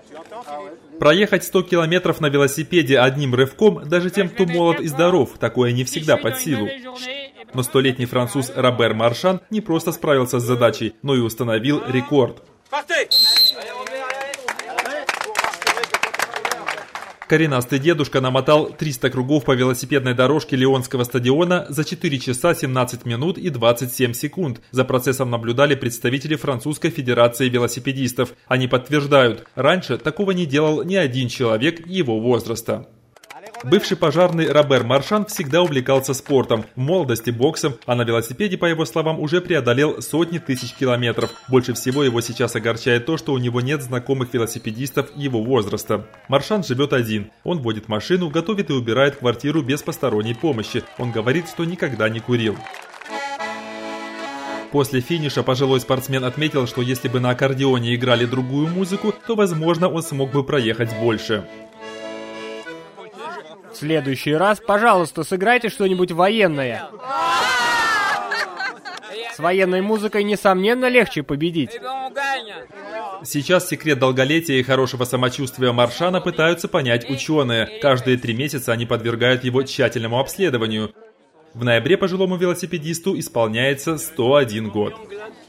Проехать 100 километров на велосипеде одним рывком даже тем, кто молод и здоров, такое не всегда под силу. Но 100-летний француз Робер Маршан не просто справился с задачей, но и установил рекорд. Коренастый дедушка намотал 300 кругов по велосипедной дорожке Лионского стадиона за 4 часа 17 минут и 27 секунд. За процессом наблюдали представители Французской Федерации велосипедистов. Они подтверждают, раньше такого не делал ни один человек его возраста. Бывший пожарный Робер Маршан всегда увлекался спортом, в молодости боксом, а на велосипеде, по его словам, уже преодолел сотни тысяч километров. Больше всего его сейчас огорчает то, что у него нет знакомых велосипедистов его возраста. Маршан живет один. Он водит машину, готовит и убирает квартиру без посторонней помощи. Он говорит, что никогда не курил. После финиша пожилой спортсмен отметил, что если бы на аккордеоне играли другую музыку, то, возможно, он смог бы проехать больше. В следующий раз, пожалуйста, сыграйте что-нибудь военное. С военной музыкой, несомненно, легче победить. Сейчас секрет долголетия и хорошего самочувствия Маршана пытаются понять ученые. Каждые 3 месяца они подвергают его тщательному обследованию. В ноябре пожилому велосипедисту исполняется 101 год.